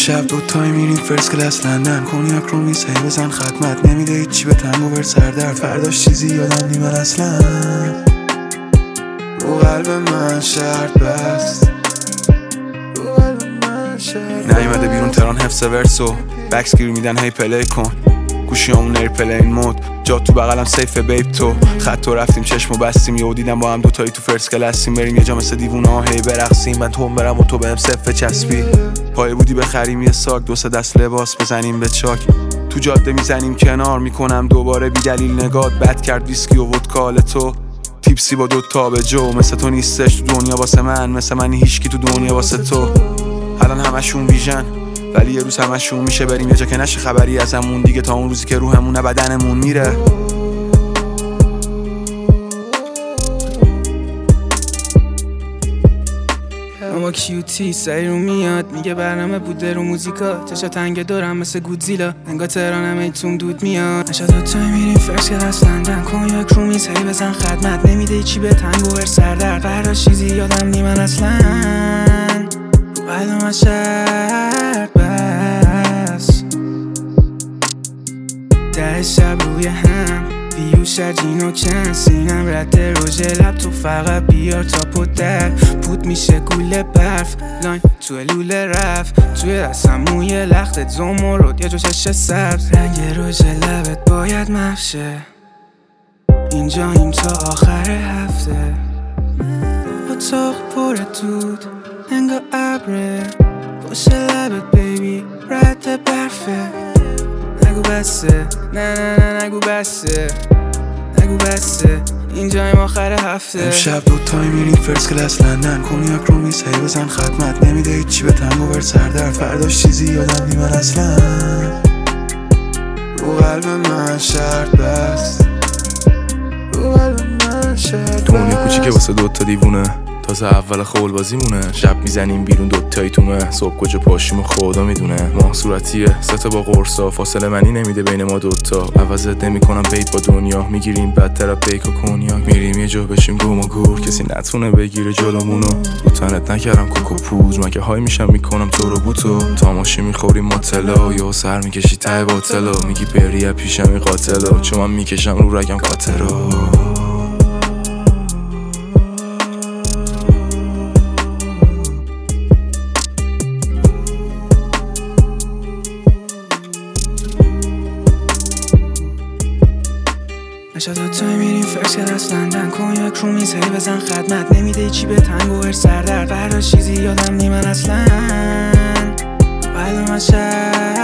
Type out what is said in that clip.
امشب دوتایی میریم فرست کلاس لندن، کنیاک رو میز هی بزن خدمت، نمیده هیچی به تنگو بر سردرد، فرداش چیزی یادم نیمن اصلا، رو قلب من شرط بست، رو قلب من شرط. نیومده بیرون تران حفظ ورسو، بکس گیر میدن هی پلی کن، گوشیامون نیر پلین مود، جا تو بغلم سیف بیب تو، خط و رفتیم چشمو بستیم، یهو دیدم با هم دوتایی تو فرست کلاسیم، بریم یه جا مثل دیوونه ها هی برقصیم، من تو برم و تو بهم صفه چسبی، پای بودی بخریم یه ساک، دو سه دست لباس بزنیم به چاک، تو جاده میزنیم کنار، میکنم دوباره بی دلیل نگات، بد کرد ویسکی و ودکال تو، تیپسی با دوتا به جو، مثل تو نیستش تو دنیا واسه من، مثل من هیچکی تو دنیا واسه تو، الان همشون ویژن ولی یه روز همشون میشه، بریم یه جا که نشه خبری ازمون دیگه، تا اون روزی که روحمون بدنمون میره. اما کیوتی سری رو میاد، میگه برنامه بوده رو موزیکا، چشا تنگ دارم مثل گودزیلا، انگار تهرانم ایتون دود میاد. نشا دوتایی میریم فرست کلاس لندن، کنیاک رو میز هی بزن خدمت، نمیده چی به تنگو بر سردرد، فرداش چیزی یادم نیمن اصلا، رو قلب من شرط بس، ده شب روی هم بیو شجین و کن، سینم رد روژ لب، تو فقط بیار تا پدر پود میشه گوله برف، لاین تو لوله رفت، توی دستم موی لختت زمرد یه جو چش سبز، رنگ روژ لبت باید محشه، اینجاییم تا آخر هفته، اتاق پر دود انگار ابره، پشت لبت بیبی رد برفه، نگو بسه نه نه نه نگو بسه، نگو بسه اینجایم آخر هفته. امشب دوتایی میریم فرست کلاس لندن، کنیاک رو میز هی بزن خدمت، نمیده هیچی به تنگو بر سردرد، فرداش چیزی یادم نیمن اصلا، رو قلب من شرط بست، رو قلب من شرط. دنیا کوچیکه واسه دوتا دیوونه، تازه اول خول بازی مونه، شب میزنیم بیرون دوتایی تومه، صبح کجا پاشیم خدا میدونه، ماه صورتیه ستا با قرصا، فاصله منی نمیده بین ما دوتا، عوضت نمیکنم بیت با دنیا، میگیریم بدتر پیک و کنیاک، میریم یه جا بشیم گم و گور، کسی نتونه بگیره جلومونو، رو تنت نکردم کوکو پوز، مگه های میشم میکنم تو رو بوتو، تاماشی میخوریم مطلا، یا سر میکشی ته باطلا، میگی بری پیشم این قاتلا، چون من میکشم رو رگم قاطرا. نشا دوتایی میریم فرست کلاس لندن، کنیاک رو میز هی بزن خدمت، نمیده چی به تنگو بر سردرد، فرداش چیزی یادم نیمن اصلا، قلب من شرط